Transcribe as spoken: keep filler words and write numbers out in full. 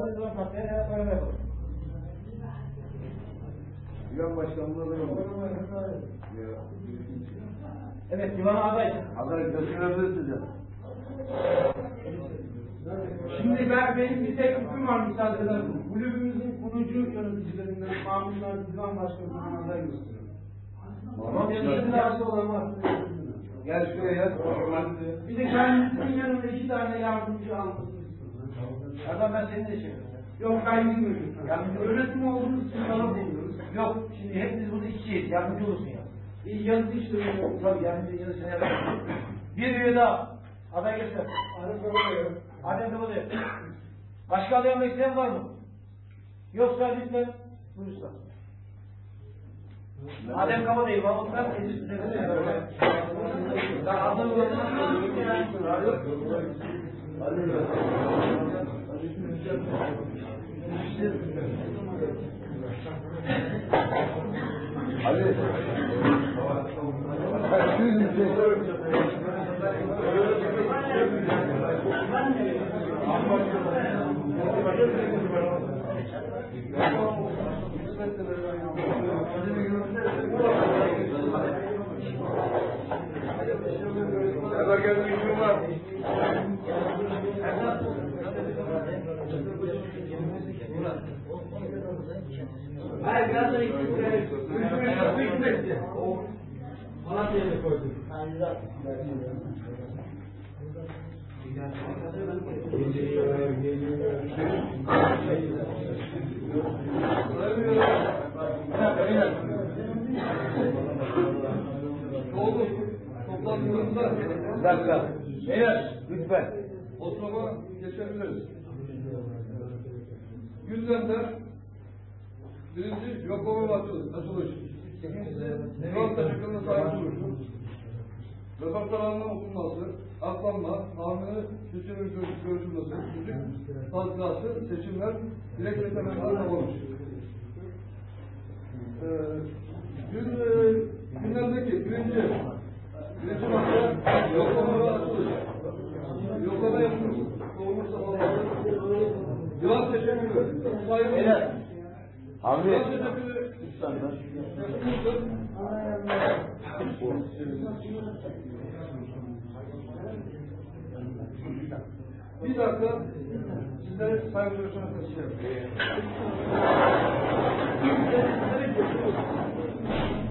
ne zaman tatlıya ne yapalım yapalım. Divan başkanlığı da yok. Evet, divana aday. Aday gösterebilir size. Şimdi ben benim bir teklifim var müsaade ederseniz. Kulübümüzün kurucu yöneticilerinden Mahmutlar Divan Başkanı'ndan aday gösteriyor. Tamam, şimdi nasıl olan var? Gel şuraya yaz. Bir de kendisinin yanında iki tane yardımcı almasını istiyorum. Erdem ben senin de şey Yok ben bilmiyorum. Yani öğretim olduğumuz için sana buluyoruz. Yok, şimdi hepimiz burada işçiyiz, yardımcı olursun ya. İyi yazı işleri yok. Tabii yardımcı yazısını yapalım. Bir üye daha. Aday göster. Adem Kabadayı. Başka aday olmak isteyen var mı? Yoksa lütfen buyursa. Adem Kabadayı, Mahmutlar, Edip Üzerine. Daha aday Ali. Kaç yüz yüz Erdem geldi bir gün var. Hayır biraz da hikmetli. Malatya'ya koyduk. Geliyor, geliyor. Oldu. Toplantımızda Bir dakika. beyler Lütfen. oturuma geçebiliriz. Gündemde birinci yok olma açılış. Yuvan taşıklarına sahip duruşu. Repertuarının okunması, aklanma, hamile seçimlerin görüşülmesi, müzik tazminatı, seçimler, dilek referandumlarına olmuş. Ee, gün, e, gündemdeki birinci, birinci madde yoklama ve açılış. Yoklama yapılmış. Doğmuş zamanlarda. Divan teşekkürü. Sayın Abi. Divan teşekkürü. Yapılmıştır. Bir dakika sizlere saygı duruşuna taşıyalım.